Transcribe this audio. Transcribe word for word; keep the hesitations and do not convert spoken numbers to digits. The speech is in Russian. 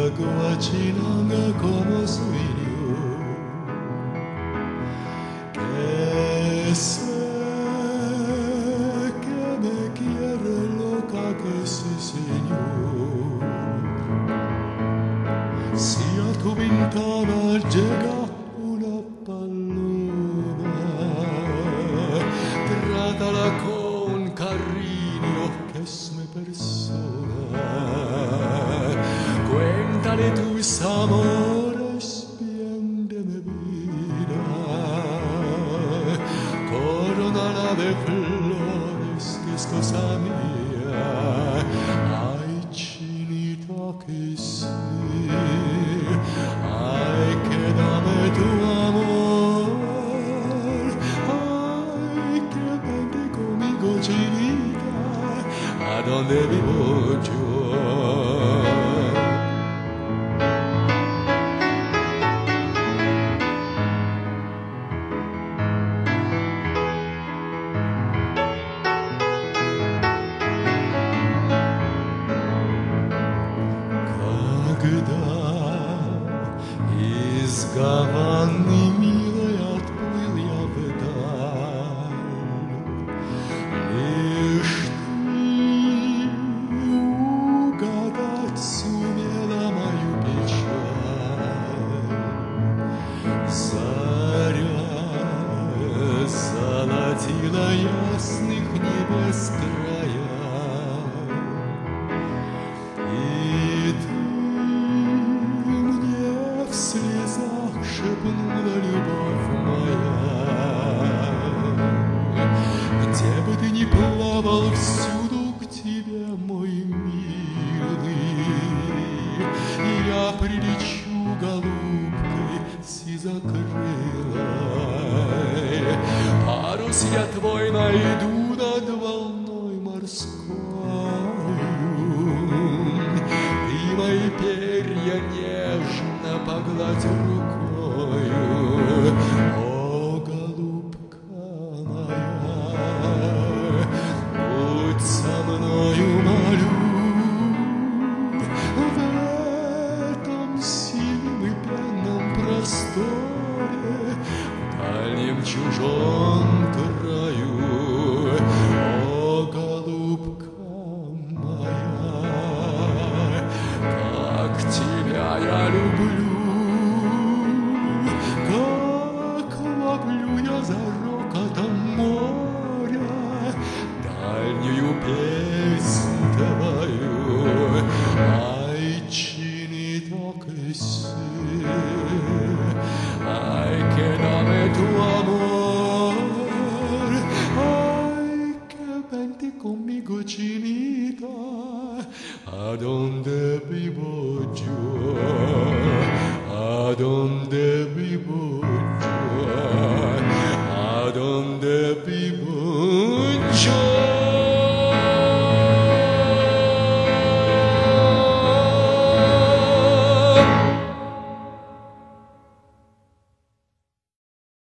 agua chinanga como sueño que sé que me quiere loca que sí señor. Si a tu ventana llega una paloma, trátala con cariño que es mi persona. Cuéntale tus amores bien de mi vida, coronala de flores que es cosa mía. Ay, chinita que sí, ay, que dame tu amor, ay, que vente conmigo, chinita, a donde vivo yo. Когда из гавани милой отплыл я вдаль, лишь ты угадать сумела мою печаль. Заря золотила ясных небес края, и ты в слезах шепнула, любовь моя, где бы ты ни плавал, всюду к тебе, мой милый, и я прилечу голубкой сизокрылой. Парус я твой найду над волной морской, ты мои перья нежно погладь рукою. О, голубка моя, будь со мною, молю, в этом синем и пенном просторе, в дальнем чужом краю. О, голубка моя, как тебя я люблю, как ловлю я за рокотом моря дальнюю песнь твою. Ay, chinita que sí, ay, que dame tu amor, ay, que vente conmigo, chinita, a donde vivo yo.